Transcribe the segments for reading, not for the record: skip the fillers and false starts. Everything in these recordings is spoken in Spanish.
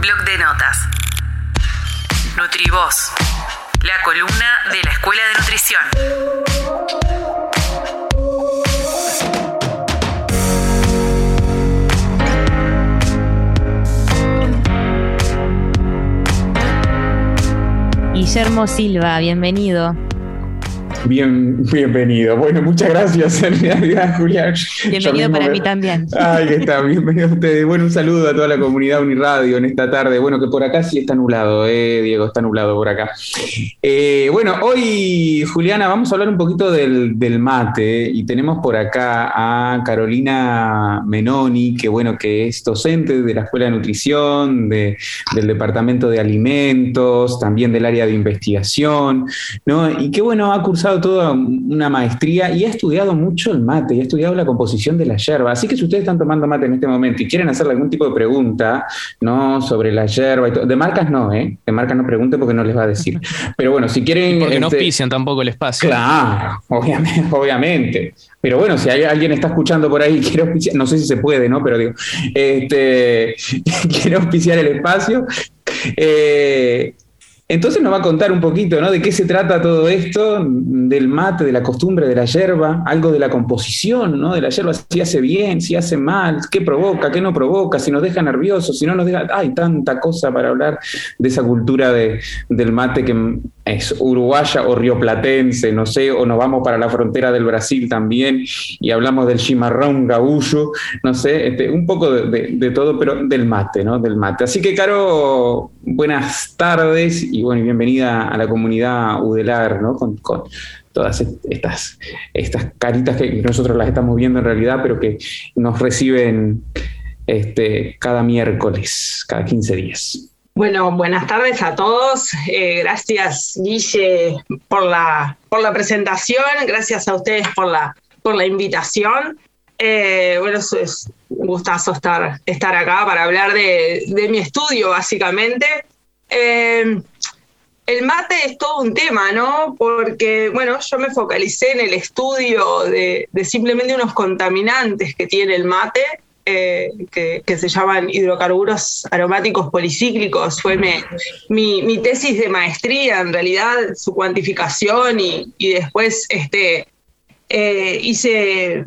Bloc de notas. Nutrivoz, la columna de la Escuela de Nutrición. Guillermo Silva, bienvenido. Bienvenido. Bueno, muchas gracias, Julián. Bienvenido para mí también. Ay, que está, bienvenido a ustedes. Bueno, un saludo a toda la comunidad Uniradio en esta tarde. Bueno, que por acá sí está nublado, Diego, está nublado por acá. Bueno, hoy, Juliana, vamos a hablar un poquito del mate y tenemos por acá a Carolina Menoni, que es docente de la Escuela de Nutrición, del Departamento de Alimentos, también del área de investigación, ¿no? Y que, ha cursado toda una maestría y ha estudiado mucho el mate, y ha estudiado la composición de la yerba. Así que si ustedes están tomando mate en este momento y quieren hacerle algún tipo de pregunta, ¿no?, sobre la yerba y todo, de marcas no, de marcas no pregunten porque no les va a decir. Pero bueno, si quieren... Y porque no auspician tampoco el espacio. Claro, obviamente. Pero bueno, si alguien está escuchando por ahí y quiere auspiciar, no sé si se puede, ¿no? Pero digo, quiere auspiciar el espacio, entonces nos va a contar un poquito, ¿no?, de qué se trata todo esto, del mate, de la costumbre de la yerba, algo de la composición, ¿no?, de la yerba, si hace bien, si hace mal, qué provoca, qué no provoca, si nos deja nerviosos, si no nos deja... Hay tanta cosa para hablar de esa cultura del mate que es uruguaya o rioplatense, no sé, o nos vamos para la frontera del Brasil también y hablamos del chimarrón gaúcho, no sé, un poco de todo, pero del mate, ¿no?, del mate. Así que, Caro, buenas tardes y bueno, bienvenida a la comunidad Udelar, ¿no?, con todas estas caritas que nosotros las estamos viendo en realidad, pero que nos reciben cada miércoles, cada 15 días. Bueno, buenas tardes a todos. Gracias, Guille, por la presentación. Gracias a ustedes por la invitación. Es un gustazo estar acá para hablar de mi estudio, básicamente. El mate es todo un tema, ¿no? Porque, yo me focalicé en el estudio de simplemente unos contaminantes que tiene el mate, que se llaman hidrocarburos aromáticos policíclicos. Fue mi tesis de maestría, en realidad, su cuantificación, y después hice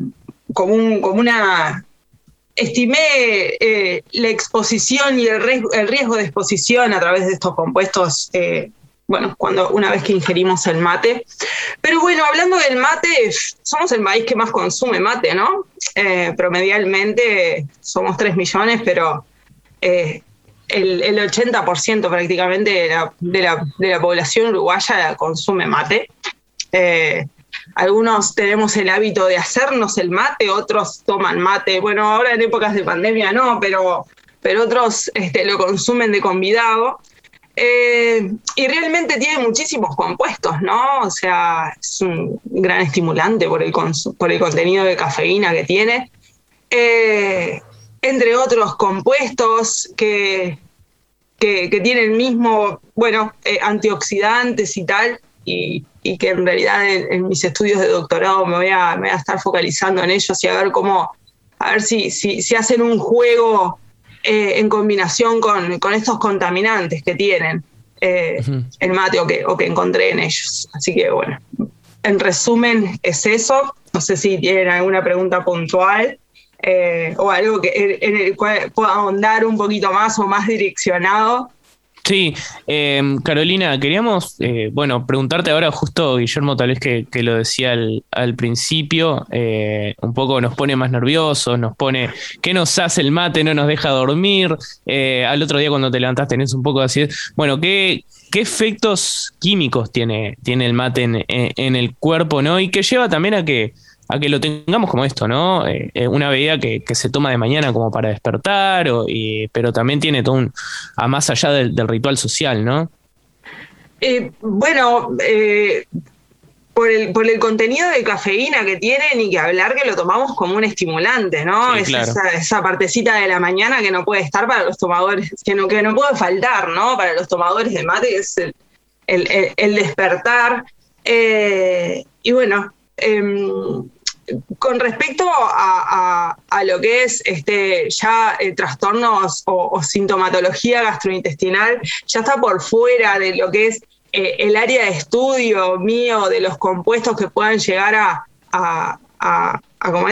estimé la exposición y el riesgo de exposición a través de estos compuestos, una vez que ingerimos el mate. Pero bueno, hablando del mate, somos el país que más consume mate, ¿no? Promedialmente somos 3 millones, pero el 80% prácticamente de la población uruguaya consume mate. Algunos tenemos el hábito de hacernos el mate, otros toman mate. Bueno, ahora en épocas de pandemia no, pero otros lo consumen de convidado. Y realmente tiene muchísimos compuestos, ¿no? O sea, es un gran estimulante por el contenido de cafeína que tiene. Entre otros compuestos que tienen mismo, antioxidantes y tal, y que en realidad en mis estudios de doctorado me voy a estar focalizando en ellos y a ver si hacen un juego en combinación con estos contaminantes que tienen el mate o que encontré en ellos. Así que bueno, en resumen es eso. No sé si tienen alguna pregunta puntual o algo en el cual pueda ahondar un poquito más o más direccionado. Sí, Carolina, queríamos preguntarte ahora, justo Guillermo tal vez que lo decía al principio, un poco nos pone más nerviosos, nos pone, ¿qué nos hace el mate? No nos deja dormir, al otro día cuando te levantás tenés un poco así, ¿qué efectos químicos tiene el mate en el cuerpo, ¿no? Y que lleva también a que lo tengamos como esto, ¿no? Una bebida que se toma de mañana como para despertar, pero también tiene todo a más allá del ritual social, ¿no? Por el contenido de cafeína que tiene, ni que hablar que lo tomamos como un estimulante, ¿no? Sí, es claro. esa partecita de la mañana que no puede estar para los tomadores, que no puede faltar, ¿no? Para los tomadores de mate, que es el despertar. con respecto a lo que es ya trastornos o sintomatología gastrointestinal, ya está por fuera de lo que es el área de estudio mío de los compuestos que puedan llegar a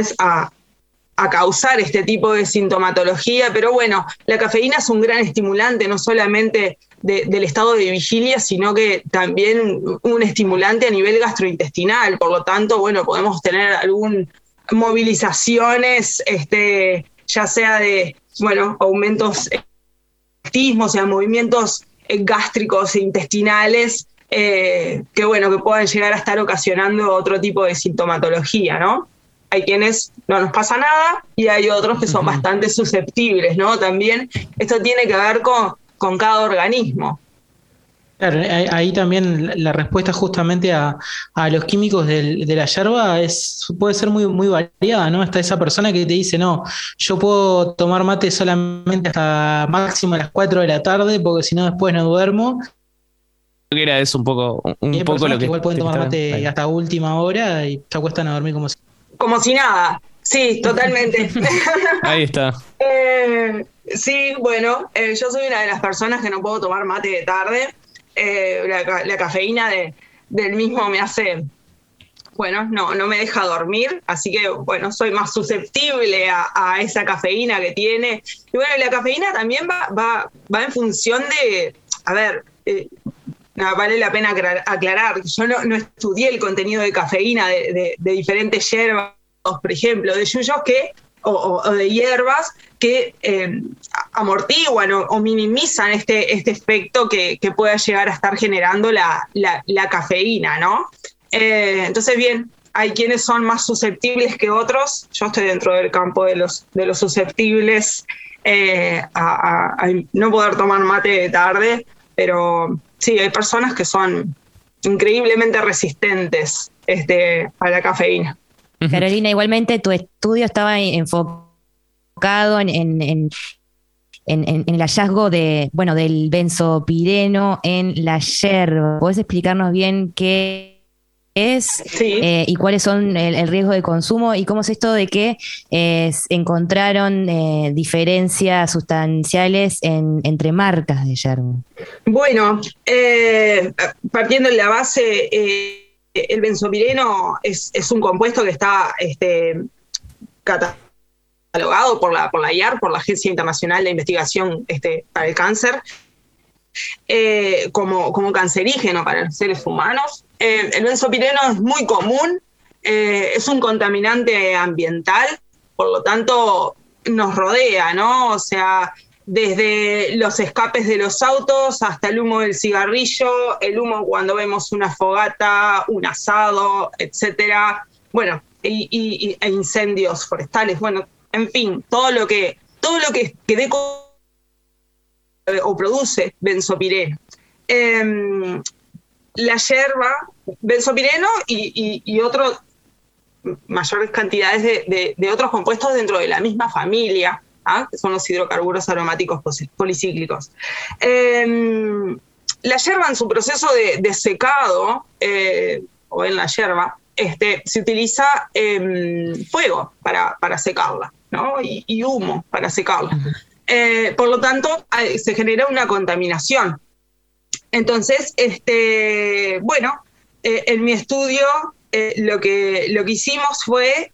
causar este tipo de sintomatología, pero bueno, la cafeína es un gran estimulante, no solamente del estado de vigilia, sino que también un estimulante a nivel gastrointestinal, por lo tanto, bueno, podemos tener algunas movilizaciones, ya sea de, bueno, aumentos o sea, movimientos gástricos e intestinales, que bueno, que puedan llegar a estar ocasionando otro tipo de sintomatología, ¿no? Hay quienes no nos pasa nada y hay otros que son bastante susceptibles, ¿no? También esto tiene que ver con cada organismo. Claro, ahí también la respuesta justamente a los químicos de la yerba puede ser muy, muy variada, ¿no? Está esa persona que te dice, no, yo puedo tomar mate solamente hasta máximo a las 4 de la tarde porque si no después no duermo. Creo que era eso un poco lo que igual pueden tomar mate hasta última hora y se acuestan a dormir como si nada. Sí, totalmente. Ahí está. Sí, bueno, yo soy una de las personas que no puedo tomar mate de tarde. La cafeína del mismo me hace, bueno, no me deja dormir, así que, bueno, soy más susceptible a esa cafeína que tiene. Y bueno, la cafeína también va en función de, a ver, vale la pena aclarar, yo no estudié el contenido de cafeína de diferentes hierbas, por ejemplo, de yuyos o de hierbas que amortiguan o minimizan este efecto que pueda llegar a estar generando la cafeína, ¿no? Entonces, bien, hay quienes son más susceptibles que otros. Yo estoy dentro del campo de los susceptibles a no poder tomar mate de tarde, pero sí, hay personas que son increíblemente resistentes a la cafeína. Carolina, igualmente tu estudio estaba enfocado en el hallazgo del benzopireno en la yerba. ¿Podés explicarnos bien qué es? Sí. Y cuáles son el riesgo de consumo y cómo es esto de que encontraron diferencias sustanciales entre marcas de yerba? Bueno, partiendo de la base, el benzopireno es un compuesto que está catalogado por la IARC, por la Agencia Internacional de Investigación para el Cáncer, como cancerígeno para los seres humanos. El benzopireno es muy común, es un contaminante ambiental, por lo tanto nos rodea, ¿no? O sea, desde los escapes de los autos hasta el humo del cigarrillo, el humo cuando vemos una fogata, un asado, etcétera. Bueno, e incendios forestales. Bueno, en fin, todo lo que dé o produce benzopireno. La yerba, benzopireno y otras mayores cantidades de otros compuestos dentro de la misma familia, que son los hidrocarburos aromáticos policíclicos. La yerba en su proceso de secado, o en la yerba, se utiliza fuego para secarla, ¿no? y humo para secarla. Por lo tanto, se genera una contaminación. Entonces, bueno, en mi estudio lo que hicimos fue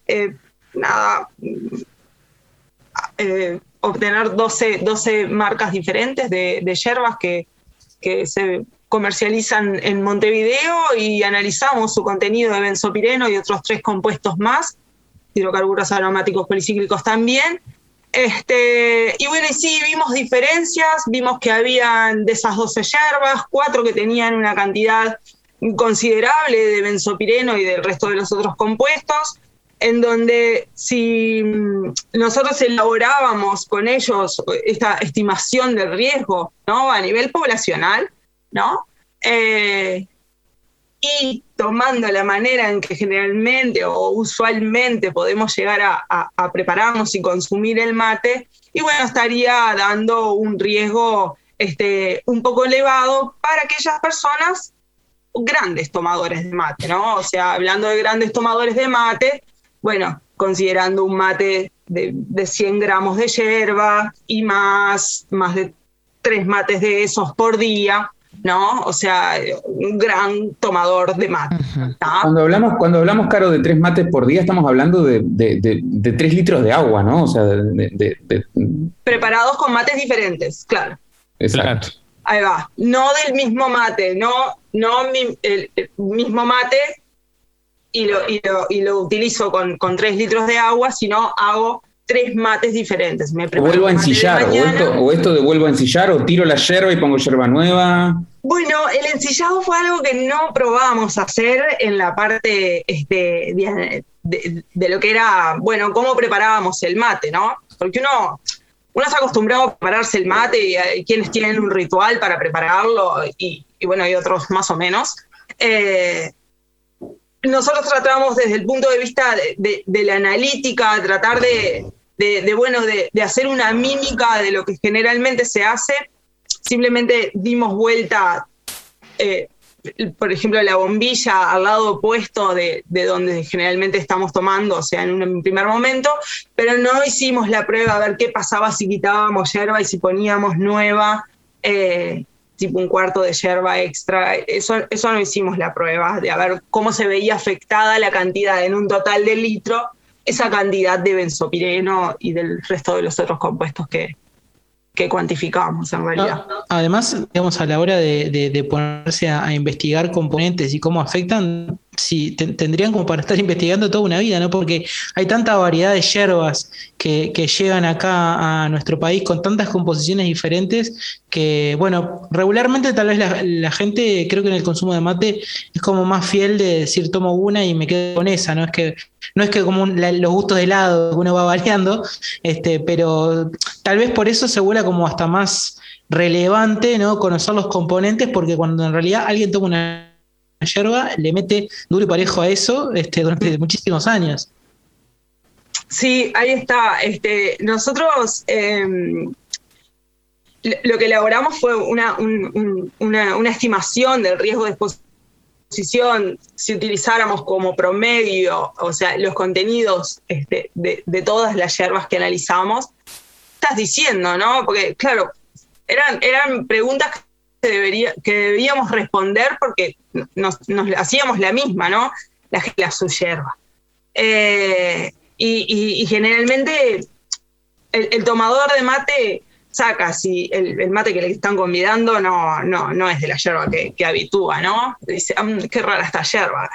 obtener 12 marcas diferentes de yerbas que se comercializan en Montevideo y analizamos su contenido de benzopireno y otros 3 compuestos más, hidrocarburos aromáticos policíclicos también. Y bueno, y sí, vimos diferencias, vimos que habían de esas 12 yerbas, 4 que tenían una cantidad considerable de benzopireno y del resto de los otros compuestos, en donde si nosotros elaborábamos con ellos esta estimación del riesgo, ¿no? A nivel poblacional, ¿no? Y tomando la manera en que generalmente o usualmente podemos llegar a prepararnos y consumir el mate, y bueno, estaría dando un riesgo un poco elevado para aquellas personas grandes tomadores de mate, ¿no? O sea, hablando de grandes tomadores de mate, bueno, considerando un mate de 100 gramos de yerba y más de 3 mates de esos por día, ¿no? O sea, un gran tomador de mate. Cuando hablamos, Caro, de 3 mates por día, estamos hablando de 3 litros de agua, ¿no? O sea, preparados con mates diferentes, claro. Exacto. Ahí va. No del mismo mate, no el mismo mate y lo utilizo con 3 litros de agua, sino hago 3 mates diferentes. Me vuelvo a ensillar, o esto de vuelvo a ensillar, o tiro la yerba y pongo yerba nueva. Bueno, el ensillado fue algo que no probábamos hacer en la parte de lo que era, bueno, cómo preparábamos el mate, ¿no? Porque uno se ha acostumbrado a prepararse el mate y hay quienes tienen un ritual para prepararlo y bueno, hay otros más o menos. Nosotros tratamos desde el punto de vista de la analítica, tratar de hacer una mímica de lo que generalmente se hace. Simplemente dimos vuelta, por ejemplo, la bombilla al lado opuesto de donde generalmente estamos tomando, o sea, en un primer momento, pero no hicimos la prueba a ver qué pasaba si quitábamos yerba y si poníamos nueva, tipo un cuarto de yerba extra. Eso no hicimos la prueba, de a ver cómo se veía afectada la cantidad en un total de litro, esa cantidad de benzopireno y del resto de los otros compuestos que cuantificamos en realidad. Además, digamos, a la hora de ponerse a investigar componentes y cómo afectan, sí, tendrían como para estar investigando toda una vida, ¿no? Porque hay tanta variedad de yerbas que llegan acá a nuestro país con tantas composiciones diferentes que, bueno, regularmente tal vez la gente, creo que en el consumo de mate es como más fiel de decir tomo una y me quedo con esa, no es que como los gustos de helado que uno va variando, pero tal vez por eso se vuelve como hasta más relevante, ¿no? Conocer los componentes, porque cuando en realidad alguien toma una yerba, le mete duro y parejo a eso durante muchísimos años. Sí, ahí está. Nosotros lo que elaboramos fue una estimación del riesgo de exposición. Si utilizáramos como promedio, o sea, los contenidos de todas las yerbas que analizamos, estás diciendo, ¿no? Porque, claro, eran preguntas que debíamos responder porque nos hacíamos la misma, ¿no? La subyerba. Y generalmente el tomador de mate saca si el mate que le están convidando no es de la yerba que habitúa, ¿no? Dice, qué rara esta yerba.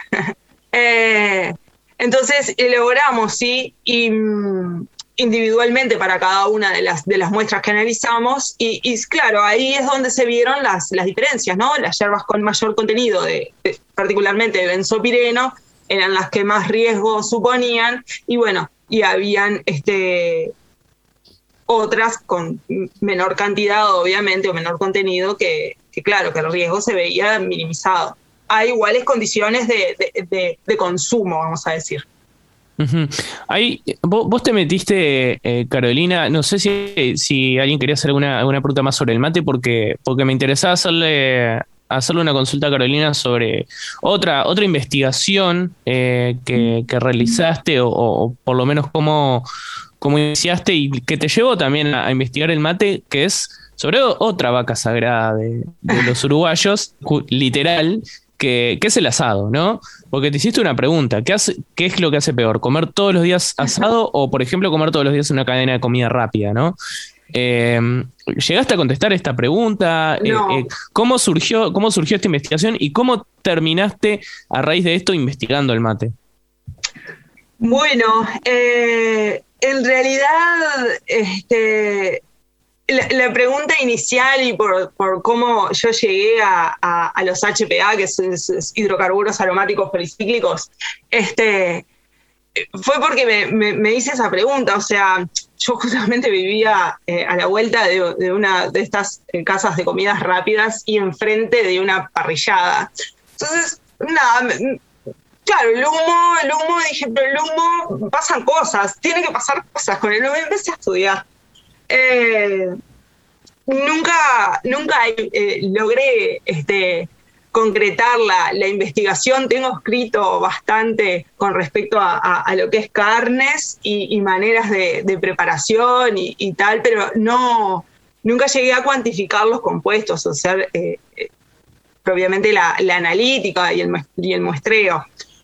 Entonces elaboramos, sí, individualmente para cada una de las muestras que analizamos y claro, ahí es donde se vieron las diferencias, ¿no? Las yerbas con mayor contenido, particularmente de benzopireno, eran las que más riesgo suponían y bueno, y habían otras con menor cantidad, obviamente, o menor contenido que claro, que el riesgo se veía minimizado. Hay iguales condiciones de consumo, vamos a decir. Uh-huh. Ahí, vos te metiste, Carolina, no sé si alguien quería hacer alguna pregunta más sobre el mate, porque me interesaba hacerle una consulta a Carolina sobre otra investigación que realizaste o por lo menos cómo iniciaste y que te llevó también a investigar el mate, que es sobre otra vaca sagrada de los uruguayos, literal, que es el asado, ¿no? Porque te hiciste una pregunta, ¿qué es lo que hace peor? ¿Comer todos los días asado o, por ejemplo, comer todos los días una cadena de comida rápida, ¿no? ¿Llegaste a contestar esta pregunta? No. ¿Cómo surgió esta investigación y cómo terminaste a raíz de esto investigando el mate? Bueno, en realidad, la pregunta inicial y por cómo yo llegué a los HPA, que son hidrocarburos aromáticos policíclicos, fue porque me hice esa pregunta. O sea, yo justamente vivía a la vuelta de una de estas casas de comidas rápidas y enfrente de una parrillada. Entonces, nada, claro, el humo, dije, pero el humo, pasan cosas, tiene que pasar cosas con el humo. Empecé a estudiar. Nunca logré concretar la investigación. Tengo escrito bastante con respecto a lo que es carnes y maneras de preparación y tal, pero nunca llegué a cuantificar los compuestos, o sea, propiamente la analítica y el muestreo.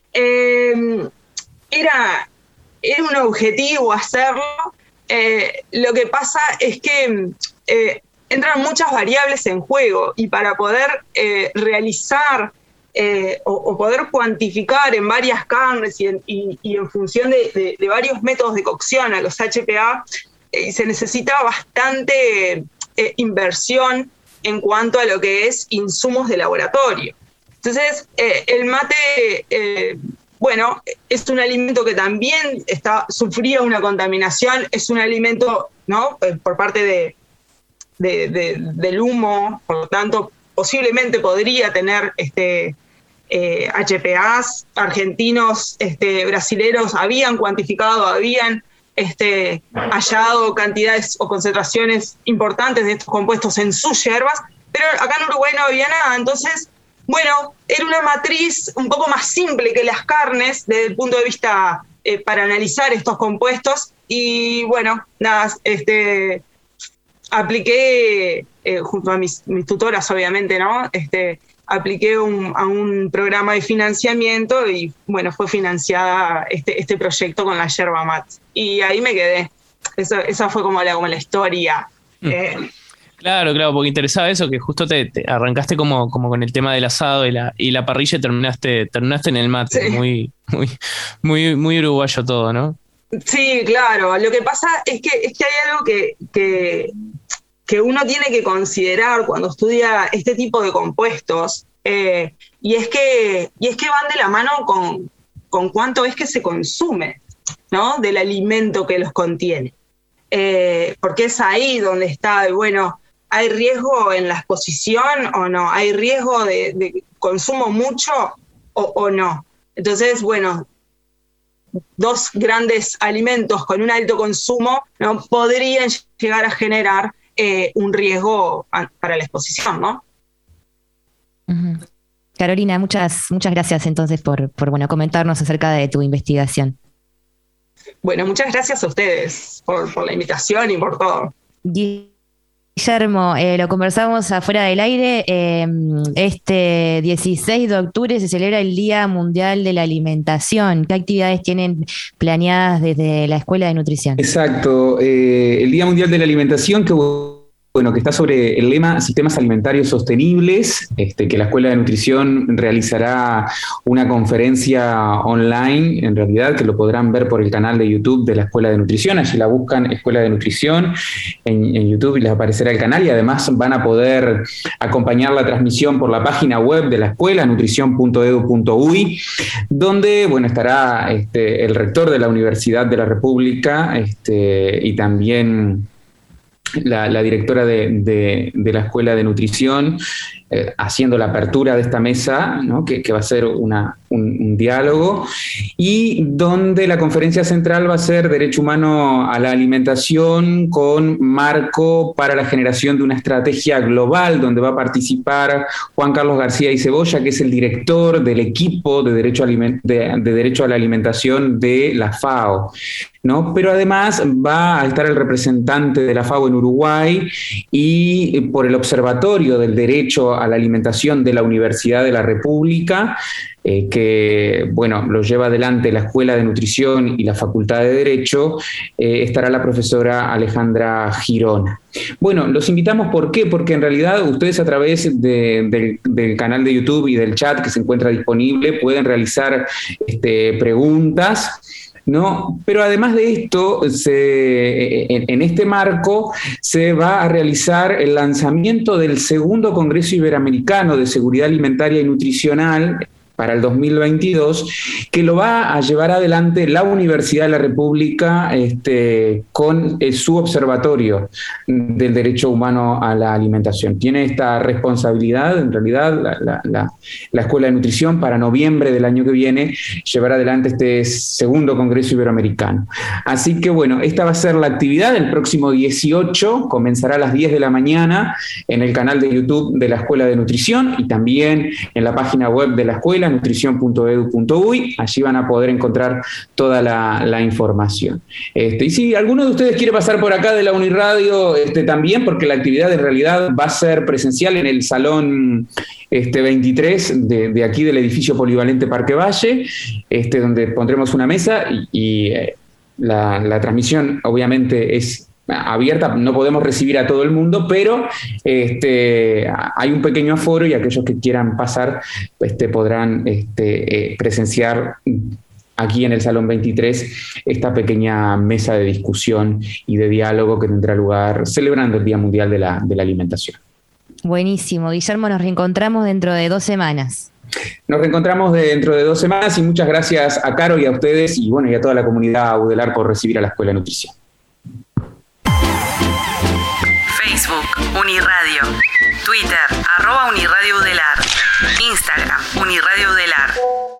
Era un objetivo hacerlo. Lo que pasa es que entran muchas variables en juego, y para poder realizar o poder cuantificar en varias carnes y en función de varios métodos de cocción a los HPA, se necesita bastante inversión en cuanto a lo que es insumos de laboratorio. Entonces, el mate, bueno, es un alimento que también sufría una contaminación, es un alimento, ¿no?, por parte del humo, por lo tanto, posiblemente podría tener HPAs. Argentinos, brasileros habían cuantificado, habían hallado cantidades o concentraciones importantes de estos compuestos en sus yerbas, pero acá en Uruguay no había nada. Entonces, bueno, era una matriz un poco más simple que las carnes desde el punto de vista para analizar estos compuestos, y bueno, nada, apliqué junto a mis tutoras, obviamente, ¿no? Apliqué a un programa de financiamiento y, bueno, fue financiada este proyecto con la yerba mate. Y ahí me quedé. Esa fue como la historia. Claro, porque interesaba eso, que justo te arrancaste como con el tema del asado y la parrilla, y terminaste en el mate. Sí. Muy uruguayo todo, ¿no? Sí, claro. Lo que pasa es que hay algo que uno tiene que considerar cuando estudia este tipo de compuestos, y es que van de la mano con cuánto es que se consume, ¿no?, del alimento que los contiene. Porque es ahí donde está, bueno, ¿hay riesgo en la exposición o no? ¿Hay riesgo de consumo mucho o no? Entonces, bueno, dos grandes alimentos con un alto consumo, ¿no?, podrían llegar a generar un riesgo para la exposición, ¿no? Uh-huh. Carolina, muchas gracias entonces por comentarnos acerca de tu investigación. Bueno, muchas gracias a ustedes por la invitación y por todo. Guillermo, lo conversamos afuera del aire. Este 16 de octubre se celebra el Día Mundial de la Alimentación. ¿Qué actividades tienen planeadas desde la Escuela de Nutrición? Exacto, el Día Mundial de la Alimentación, que está sobre el lema Sistemas Alimentarios Sostenibles, que la Escuela de Nutrición realizará una conferencia online, en realidad, que lo podrán ver por el canal de YouTube de la Escuela de Nutrición. Allí la buscan Escuela de Nutrición en YouTube y les aparecerá el canal, y además van a poder acompañar la transmisión por la página web de la escuela, nutricion.edu.uy, donde, bueno, estará el rector de la Universidad de la República y también la directora de la Escuela de Nutrición, haciendo la apertura de esta mesa, ¿no?, que va a ser un diálogo, y donde la conferencia central va a ser Derecho Humano a la Alimentación con marco para la generación de una estrategia global, donde va a participar Juan Carlos García y Cebolla, que es el director del equipo de Derecho a la Alimentación de la FAO, ¿no? Pero además va a estar el representante de la FAO en Uruguay, y por el Observatorio del Derecho a la Alimentación de la Universidad de la República, que, bueno, lo lleva adelante la Escuela de Nutrición y la Facultad de Derecho, estará la profesora Alejandra Girona. Bueno, los invitamos, ¿por qué? Porque en realidad ustedes, a través del canal de YouTube y del chat que se encuentra disponible, pueden realizar preguntas, ¿no? Pero además de esto, en este marco se va a realizar el lanzamiento del segundo Congreso Iberoamericano de Seguridad Alimentaria y Nutricional, para el 2022, que lo va a llevar adelante la Universidad de la República con su observatorio del derecho humano a la alimentación. Tiene esta responsabilidad, en realidad, la Escuela de Nutrición para noviembre del año que viene llevar adelante este segundo Congreso Iberoamericano. Así que bueno, esta va a ser la actividad el próximo 18, comenzará a las 10 de la mañana en el canal de YouTube de la Escuela de Nutrición y también en la página web de la escuela, nutrición.edu.uy. Allí van a poder encontrar toda la información. Y si alguno de ustedes quiere pasar por acá de la Uniradio también, porque la actividad en realidad va a ser presencial en el Salón 23 de aquí del edificio polivalente Parque Valle, donde pondremos una mesa y la transmisión obviamente es abierta, no podemos recibir a todo el mundo, pero hay un pequeño aforo y aquellos que quieran pasar podrán presenciar aquí en el Salón 23 esta pequeña mesa de discusión y de diálogo que tendrá lugar celebrando el Día Mundial de la Alimentación. Buenísimo, Guillermo, nos reencontramos dentro de 2 semanas. Nos reencontramos dentro de 2 semanas y muchas gracias a Caro y a ustedes y bueno, y a toda la comunidad UDELAR por recibir a la Escuela de Nutrición. Facebook, Uniradio. Twitter, @Uniradio UDELAR. Instagram, Uniradio UDELAR.